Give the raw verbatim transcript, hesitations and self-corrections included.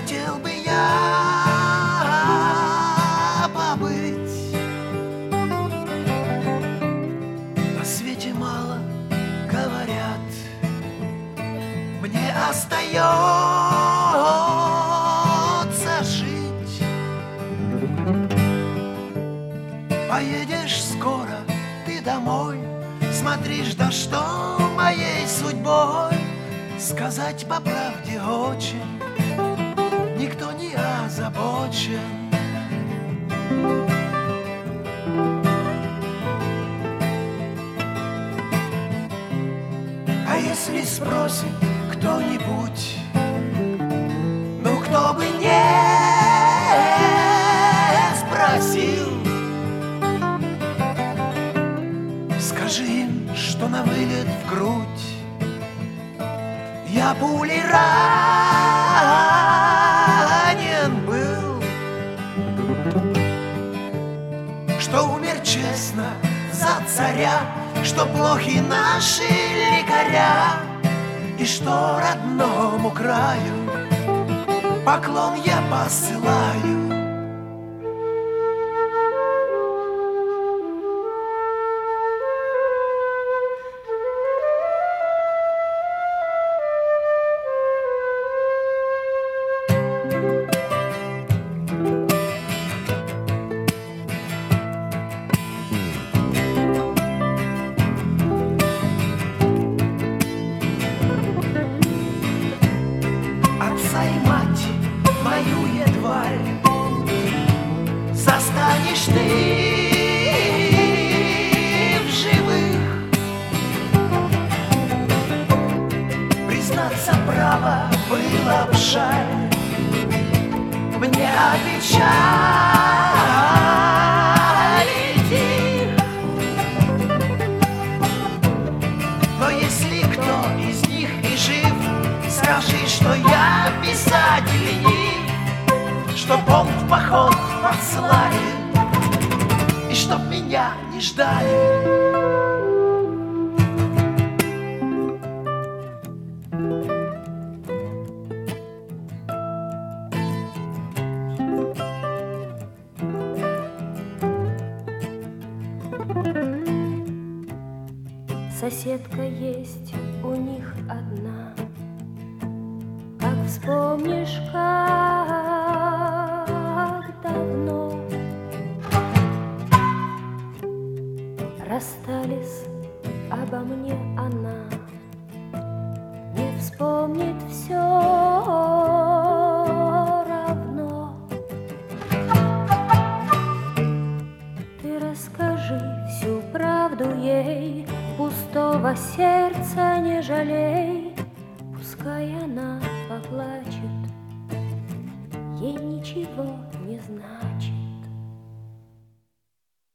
хотел бы я побыть. На свете мало говорят, мне остается жить. Поедешь скоро ты домой, смотришь, да что моей судьбой. Сказать по правде очень никто не озабочен. А если спросит кто-нибудь, ну кто бы не спросил, скажи им, что на вылет в грудь я пулей ранен был, что умер честно за царя, что плохи наши лекаря, и что родному краю поклон я посылаю. Застанешь ты в живых, признаться право было б жаль, мне опечалить их. Но если кто из них и жив, скажи, что я писатель ленив, чтоб он в поход послали и чтоб меня не ждали. Соседка есть у них одна, как вспомнишь, как давно расстались, обо мне она не вспомнит все равно. Ты расскажи всю правду ей, пустого сердца не жалей, пускай она поплачет, ей ничего не значит.